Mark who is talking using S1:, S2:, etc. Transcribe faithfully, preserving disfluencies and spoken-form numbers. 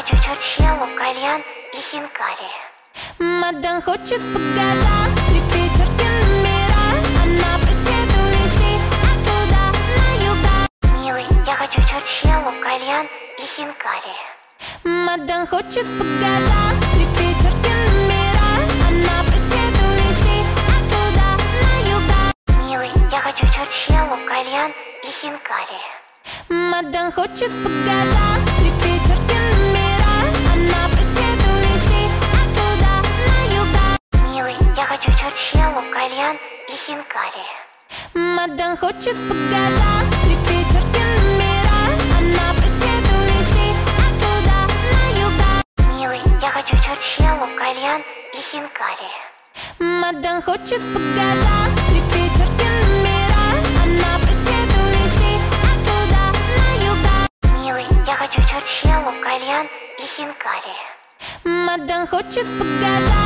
S1: хочу чурчхелу, кальян и хинкали.
S2: Мадан хочет показать три пятерки номера. Она просит увезти оттуда на юга.
S1: Милый, я хочу чурчхелу, кальян и хинкали.
S2: Мадан хочет показать три пятерки номера. Она просит увезти оттуда на юга.
S1: Милый, я хочу чурчхелу, кальян и хинкали.
S2: Мадан хочет показать три пятерки номера. Она просит увезти оттуда на юга.
S1: Милый, я хочу чурчхелу, кальян и хинкали.
S2: Мадан хочет показать три пятерки номера. Она просит увезти оттуда на юга.
S1: Милый, я хочу чурчхелу, кальян и хинкали.
S2: Мадан хочет показать три пятерки номера. Она просит увезти оттуда на юга.
S1: Милый, я хочу чурчхелу, кальян и хинкали.
S2: Мадан хочет показать